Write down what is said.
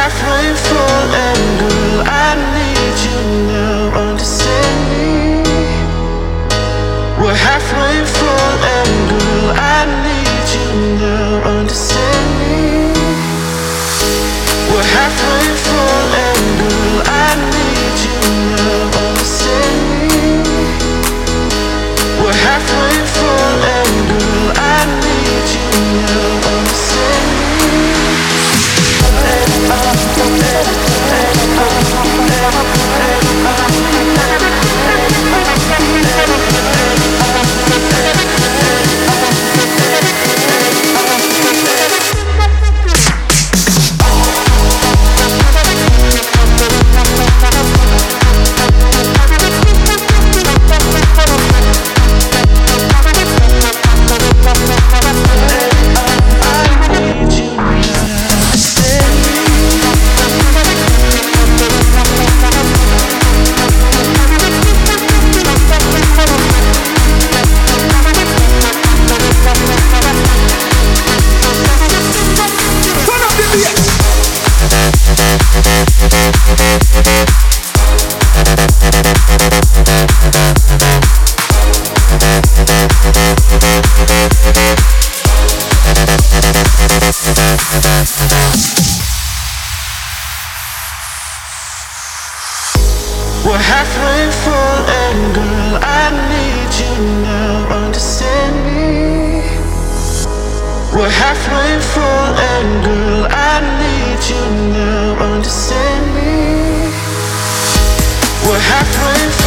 halfway full and girl, I need you now. Understand me? We're halfway full and girl, I need you now. Understand me? We're halfway full and girl, I need you now. Understand me? We're halfway full and girl, I need you now. Understand me? We're halfway full and girl, I need you now. Understand me? We're halfway full and girl, I need you now. Understand me? We're halfway full.